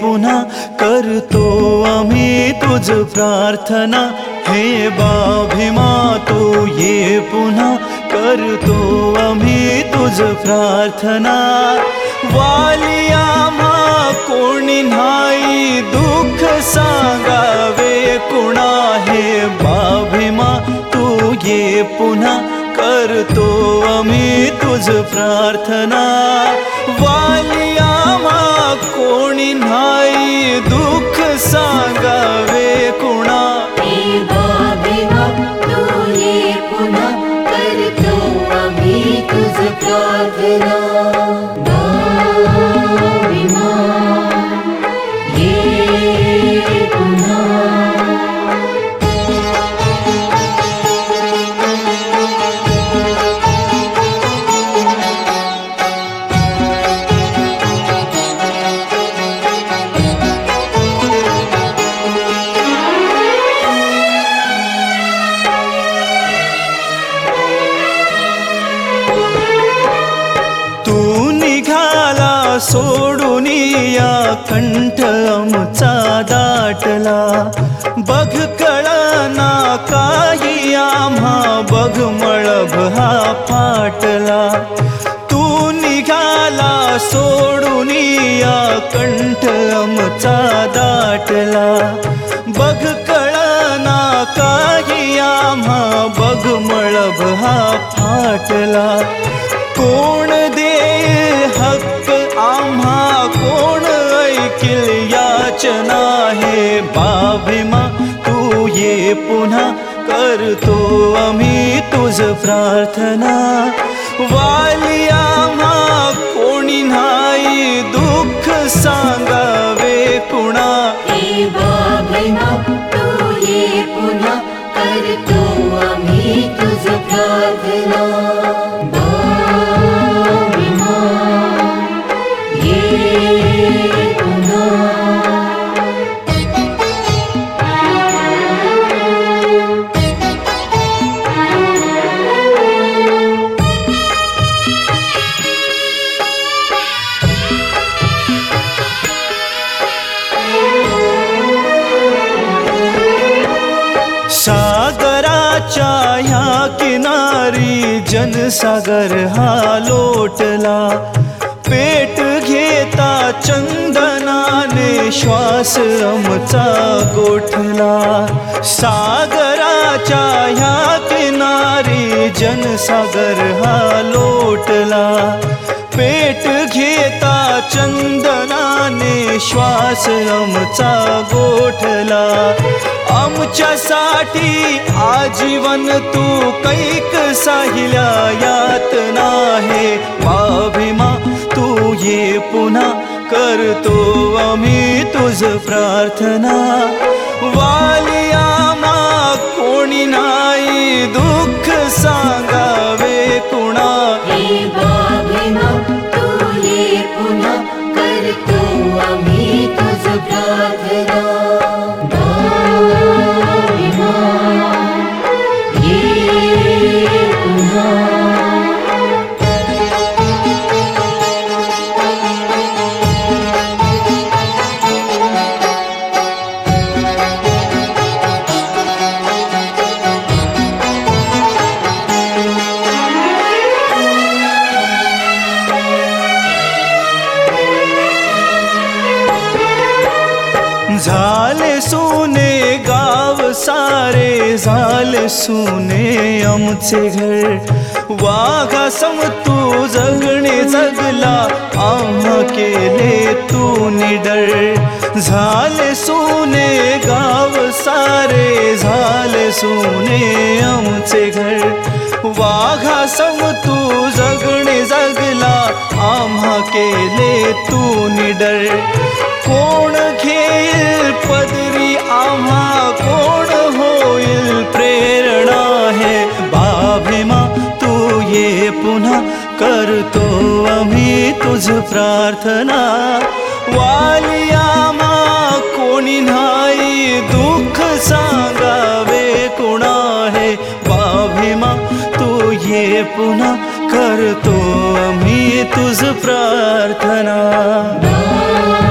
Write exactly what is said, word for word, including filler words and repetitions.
पुन्हा करतो आम्ही तुझ प्रार्थना। हे बाभीमा तू ये पुन्हा करतो आम्ही तुझ प्रार्थना। वाली आम्हा कोणी नाही दुःख सांगावे कुणा। हे बाभीमा तू ये पुन्हा करतो आम्ही तुझ प्रार्थना। वाली आम्हा कोणी नाही दुःख सांगावे कुणा। हे बाभीमा तू ये पुन्हा करतो आम्ही तुझ प्रार्थना। बाभीमा ये पुन्हा। सोडून या कंठ आमचा दाटला। बघ कळना काही आम्हा बघ मळभ हा फाटला। तू निघाला सोडून या कंठ आमचा दाटला। बघ कळना काही आम्हा बघ मळभ हा फाटला। कोण दे हक्क आम्हा कोण ऐकिल याचना। हे बाभीमा तू ये पुन्हा करतो आम्ही तुझ प्रार्थना। वाली आम्हा कोणी नाही दुःख सांगावे कुणा। हे बाभीमा तू ये पुन्हा करतो आम्ही तुझ प्रार्थना। सागराच्या ह्या किनारी जनसागर हा लोटला। पेट घेता चंदनाने श्वास आमचा गोठला। सागराच्या ह्या किनारी जनसागर हा लोटला। पेट घेता चंदनाने श्वास आमचा गोठला। आमच्यासाठी आजीवन तू कैक साहिल्या यातना। हे बाभीमा तू ये पुन्हा करतो आम्ही तुझ प्रार्थना। वाली आम्हा कोणी नाही दुःख सांगावे कुणा। हे बाभीमा तू ये पुन्हा करतो आम्ही तुझ प्रार्थना। झाले सुने गाव सारे झाले सुने आमचे घर। वाघा सम तू जगणे जगला आम्हा केले तू निडर। झाले सुने गाव सारे झाले सुने आमचे घर। वाघा सम तू जगणे जगला आम्हा केले तू निडर। कोण घेईल पदरी आम्हा कोण होईल प्रेरणा। हे बाभीमा तू ये पुन्हा करतो आम्ही तुझ प्रार्थना। वाली आम्हा कोणी नाही दुःख सांगावे कुणा। हे बाभीमा तू ये पुन्हा करतो आम्ही तुझ प्रार्थना।